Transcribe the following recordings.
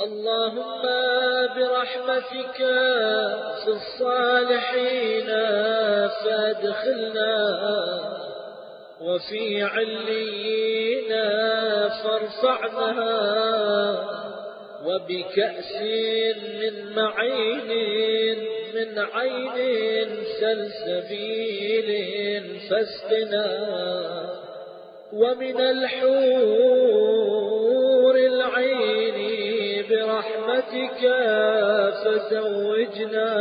اللهم برحمتك في الصالحين فادخلنا، وفي عليين فارفعنا، وبكأس من عين سلسبيل فاسقنا، ومن الحور العين برحمتك فزوجنا،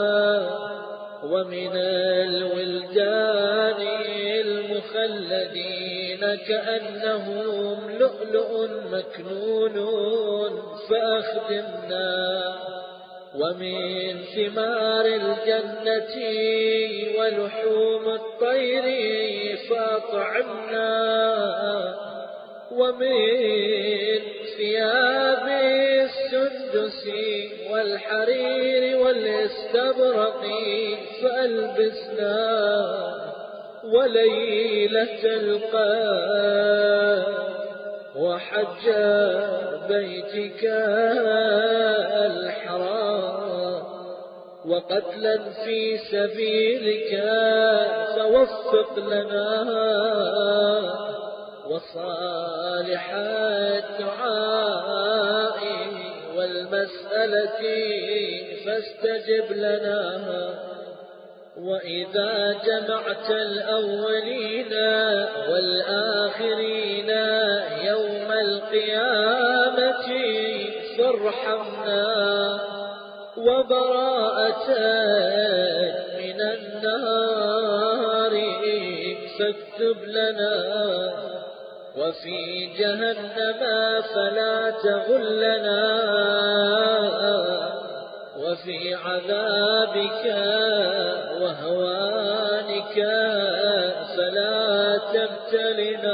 ومن الولدان المخلدين كأنهم لؤلؤ مكنون فأخدمنا، ومن ثمار الجنة ولحوم الطير فأطعمنا، ومن ثياب السندس والحرير والاستبرق فألبسنا، وليلة القدر وحج بيتك الحرام وقتلا في سبيلك فوفق لنا، وصالح الدعاء والمسألة فاستجب لنا، وإذا جمعت الأولين والآخرين يوم القيامة فارحمنا، وبراءة من النار فاكتب لنا، وفي جهنم فلا تغلنا، وفي عذابك وهوانك فلا تبتلنا،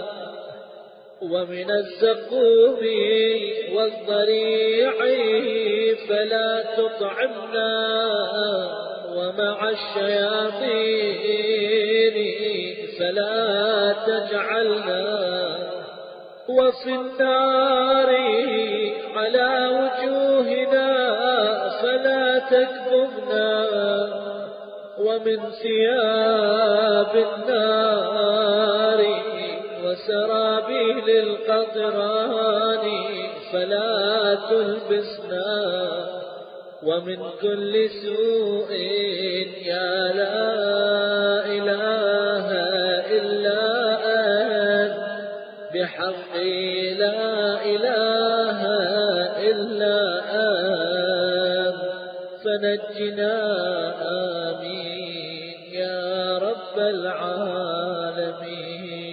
ومن الزقوم والضريع فلا تطعمنا، ومع الشياطين فلا تجعلنا، وفي النار على وجوهنا فلا تكببنا، ومن ثياب النار وسرابيل القطران فلا تلبسنا، ومن كل سوء يا لا إله إلا أنت بحق لا إله إلا أنت فنجنا، آمين يا رب العالمين.